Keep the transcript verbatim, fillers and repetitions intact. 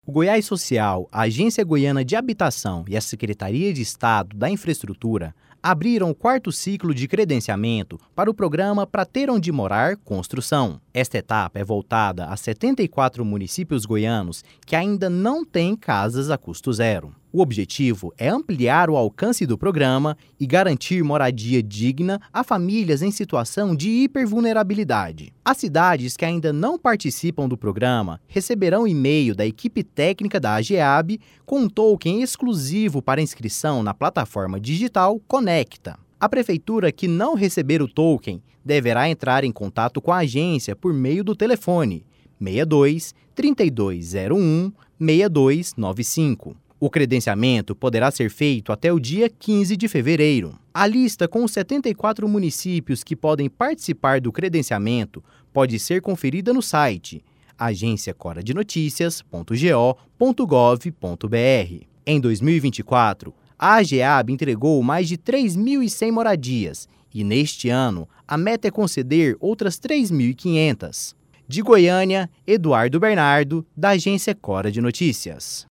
O Goiás Social, a Agência Goiana de Habitação e a Secretaria de Estado da Infraestrutura abriram o quarto ciclo de credenciamento para o programa Pra Ter Onde Morar Construção. Esta etapa é voltada a setenta e quatro municípios goianos que ainda não têm casas a custo zero. O objetivo é ampliar o alcance do programa e garantir moradia digna a famílias em situação de hipervulnerabilidade. As cidades que ainda não participam do programa receberão e-mail da equipe técnica da AGEAB com um token exclusivo para inscrição na plataforma digital Conecta. A prefeitura que não receber o token deverá entrar em contato com a agência por meio do telefone seis dois, trinta e dois zero um, seis dois nove cinco. O credenciamento poderá ser feito até o dia quinze de fevereiro. A lista com os setenta e quatro municípios que podem participar do credenciamento pode ser conferida no site agência cora de noticias ponto go ponto gov ponto br. Em dois mil e vinte e quatro, a AGEAB entregou mais de três mil e cem moradias e, neste ano, a meta é conceder outras três mil e quinhentas. De Goiânia, Eduardo Bernardo, da Agência Cora de Notícias.